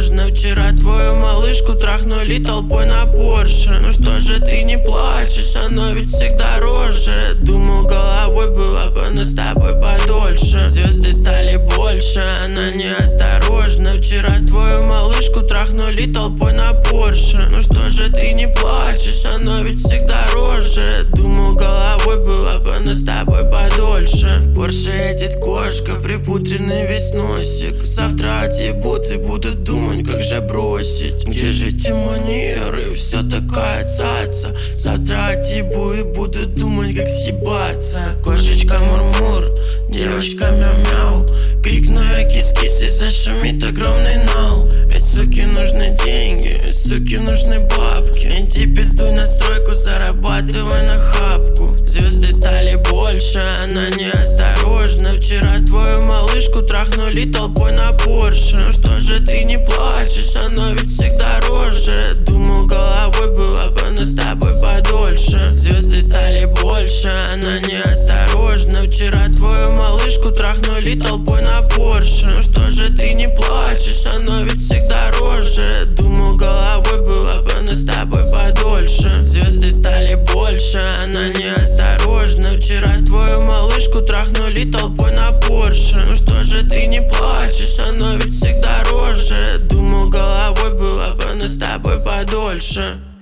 осторожно. Вчера твою малышку трахнули толпой на Порше. Ну что же ты не плачешь, оно ведь всегда роже. Думал, головой была бы она с тобой подольше. Звезды стали больше, она неосторожна. Вчера твою малышку трахнули толпой на Порше. Ну что же ты не плачешь, оно ведь всегда роже. Думал, головой была бы она с тобой подольше. В Порше едет кошка, припудренный весь носик. Завтра отъебут и будут думать, как же бросить. Где же те манеры, все такая цаца. Завтра отъебу и будут думать, как съебаться. Кошечка мур-мур, девочка мяу-мяу. Крикну я кис-кис и зашумит огромный нал. Ведь суке нужны деньги, суке нужны бабки. Иди пиздуй на стройку, зарабатывай на хапку. Звезды стали больше, она неосторожна. Вчера твою малышку трахнули толпой на Порше. Ну что же ты не плачешь, оно ведь всегда роже. Думал, головой была бы она с тобой подольше. Звезды стали больше, она неосторожна. Вчера твою малышку трахнули толпой на Порше. Ну что же ты не плачешь, оно ведь всегда роже. Думал, головой была бы она с тобой подольше. Звезды стали больше, она неосторожна. Вчера твою малышку трахнули толпой на Порше. Ну что же ты не плачешь, оно ведь всегда роже. Думал, головой была бы она с тобой подольше.